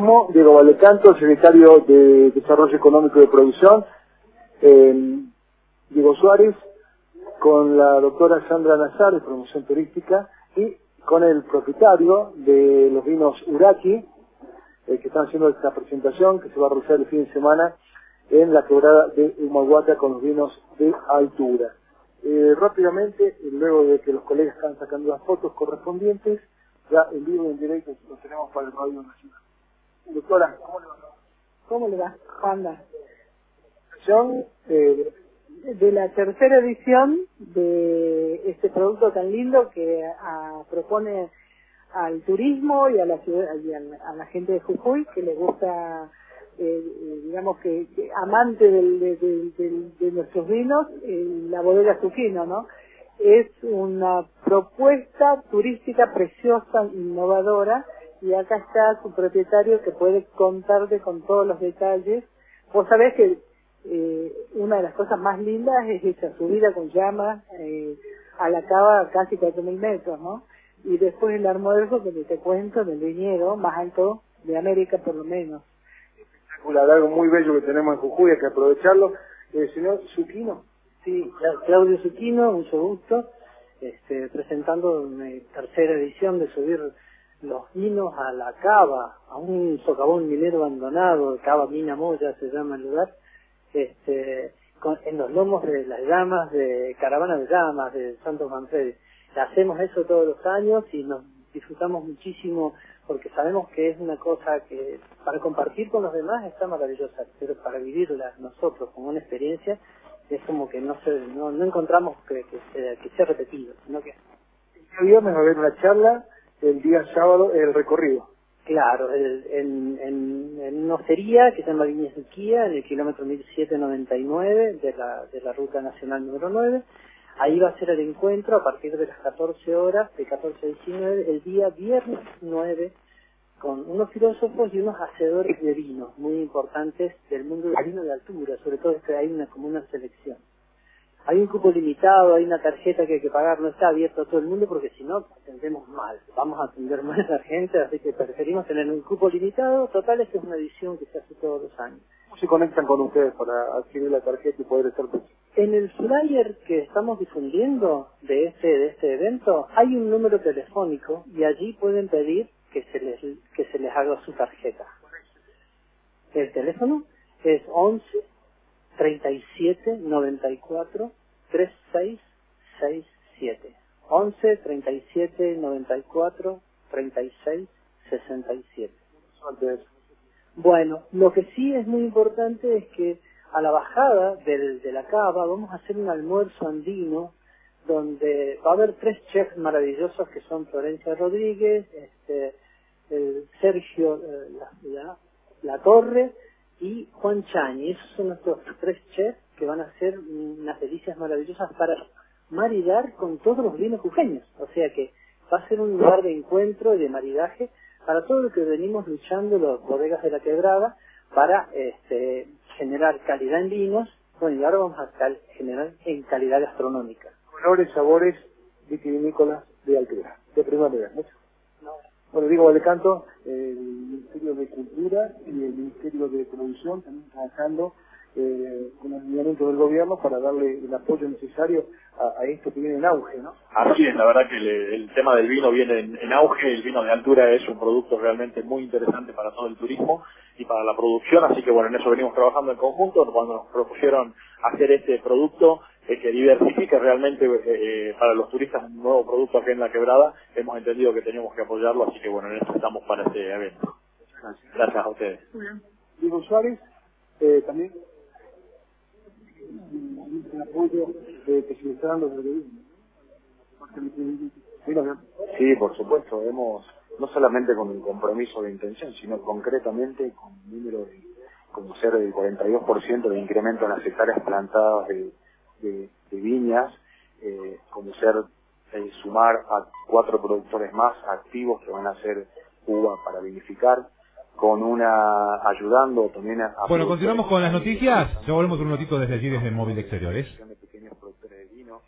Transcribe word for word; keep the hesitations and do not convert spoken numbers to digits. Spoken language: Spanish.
Turismo, Diego Valecanto, secretario de Desarrollo Económico y de Producción, eh, Diego Suárez, con la doctora Sandra Nazar de Promoción Turística y con el propietario de los vinos Uraqui, eh, que están haciendo esta presentación que se va a realizar el fin de semana en la quebrada de Humahuaca con los vinos de altura. Eh, rápidamente, luego de que los colegas están sacando las fotos correspondientes, ya en vivo y en directo lo tenemos para el Radio Nacional. Doctora, ¿cómo le va? ¿Cómo le va? Anda. Eh, de la tercera edición de este producto tan lindo que a, propone al turismo y a la ciudad y a la, a la gente de Jujuy que le gusta, eh, digamos que, que amante del, de, de, de, de nuestros vinos, eh, la bodega Zucchino, ¿no? Es una propuesta turística preciosa, innovadora, y acá está su propietario que puede contarte con todos los detalles. Vos sabés que eh, una de las cosas más lindas es esa subida con llamas eh, a la cava casi cuatro mil metros, ¿no? Y después el almuerzo que te cuento del viñedo más alto de América por lo menos. Espectacular, algo muy bello que tenemos en Jujuy, hay que aprovecharlo. Eh, señor Zucchino. Sí, Claudio Zucchino, mucho gusto, este, presentando una tercera edición de subir los vinos a la cava, a un socavón minero abandonado, Cava Mina Moya se llama el lugar, este, con, en los lomos de las llamas, de Caravana de Llamas, de Santos Manfredi. Hacemos eso todos los años y nos disfrutamos muchísimo porque sabemos que es una cosa que para compartir con los demás está maravillosa, pero para vivirla nosotros como una experiencia es como que no se, no, no encontramos que, que, sea, que sea repetido, sino que... El viernes va a haber una charla, el día sábado el recorrido. Claro, el, en, en, en una hostería que se llama Viña Suquía, en el kilómetro mil setecientos noventa y nueve de la, de la Ruta Nacional número nueve. Ahí va a ser el encuentro a partir de las catorce horas, de catorce a diecinueve, el día viernes nueve, con unos filósofos y unos hacedores de vinos muy importantes del mundo del vino de altura, sobre todo es que hay una como una selección. Hay un cupo limitado, hay una tarjeta que hay que pagar, no está abierto a todo el mundo porque si no atendemos mal, vamos a atender mal a la gente, así que preferimos tener un cupo limitado. Total, esta es una edición que se hace todos los años. ¿Cómo se conectan con ustedes para adquirir la tarjeta y poder estar presentes? En el flyer que estamos difundiendo de este, de este evento hay un número telefónico y allí pueden pedir que se les, que se les haga su tarjeta. El teléfono es once, treinta y siete, noventa y cuatro, treinta y seis sesenta y siete. once, treinta y siete, noventa y cuatro, treinta y seis sesenta y siete. Bueno, lo que sí es muy importante es que a la bajada del, de la cava vamos a hacer un almuerzo andino donde va a haber tres chefs maravillosos que son Florencia Rodríguez, este, el Sergio eh, la, la, la Torre y Juan Chañi. Esos son nuestros tres chefs que van a hacer unas delicias maravillosas para maridar con todos los vinos jujeños. O sea que va a ser un lugar de encuentro y de maridaje para todo lo que venimos luchando los bodegas de la quebrada para este, generar calidad en vinos. Bueno, y ahora vamos a cal generar en calidad gastronómica. Colores, sabores vitivinícolas de altura, de primer nivel. ¿No? No. Bueno, Diego Valecanto, el Ministerio de Cultura y el Ministerio de Producción también trabajando eh, con el lineamiento del gobierno para darle el apoyo necesario a, a esto que viene en auge, ¿no? Así es, la verdad que le, el tema del vino viene en, en auge, el vino de altura es un producto realmente muy interesante para todo el turismo y para la producción, así que bueno, en eso venimos trabajando en conjunto. Cuando nos propusieron hacer este producto eh, que diversifique realmente eh, para los turistas un nuevo producto aquí en la quebrada, hemos entendido que teníamos que apoyarlo, así que bueno, en eso estamos para este evento. Gracias. Gracias a ustedes. Muy bien. Diego Suárez, eh, también el apoyo eh, que se le está dando desde el gobierno. Sí, por supuesto, hemos, no solamente con un compromiso de intención, sino concretamente con un número de, como ser del cuarenta y dos por ciento de incremento en las hectáreas plantadas de, de, de viñas, eh, como ser eh, sumar a cuatro productores más activos que van a hacer uva para vinificar, con una, ayudando también a... a bueno, continuamos con las noticias, ya volvemos con un notito desde allí, desde Móvil Exteriores. de pequeños productores de vino.